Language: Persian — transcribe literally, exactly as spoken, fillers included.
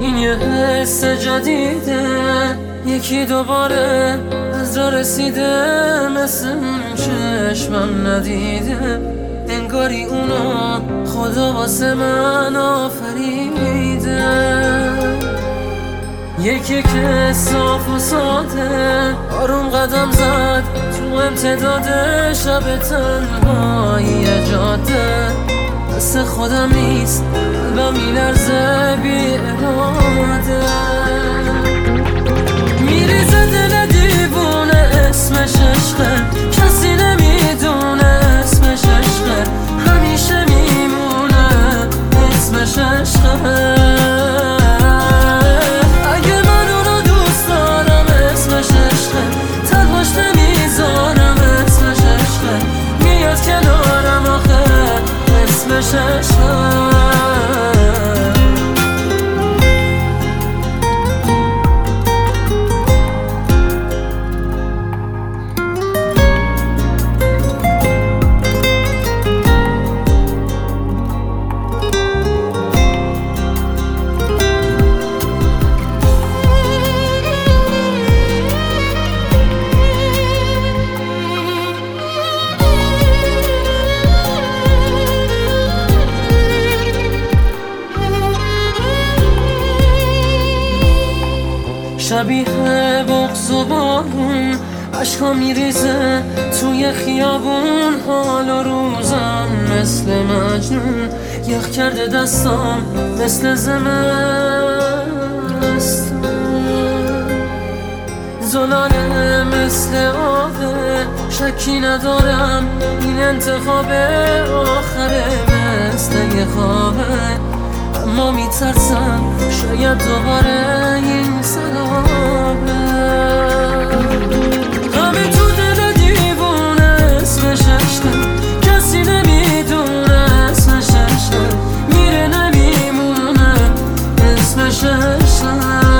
این یه حس جدیده، یکی دوباره از را رسیده، مثل اون چشمم ندیده، انگاری اونو خدا واسه من آفریده. یکی که صاف و ساده آروم قدم زد تو امتداد شب تنهایی جاده، مثل خودم نیست قلبم میلرزه بی اراده. میریزه دل دیوونه اسمش عشقه، کسی نمیدونه اسمش عشقه، همیشه میمونه اسمش عشقه. اگه من اونو دوست دارم اسمش عشقه، تنهاش نمیذارم اسمش عشقه، میاد کنارم آخه اسمش عشقه. شبیه بغض و بارون عشقا میریزه توی خیابون، حال و روزم مثل مجنون، یخ کرده دستام مثل زمستون، زلاله مثل آبه، شکی ندارم این انتخاب آخره، مثل یه خوابه، اما میترسم شاید دوباره این سرابه. غمی تو دل دیوونه اسمش عشقه، کسی نمیدونه اسمش عشقه، میره نمیمونه اسمش عشقه.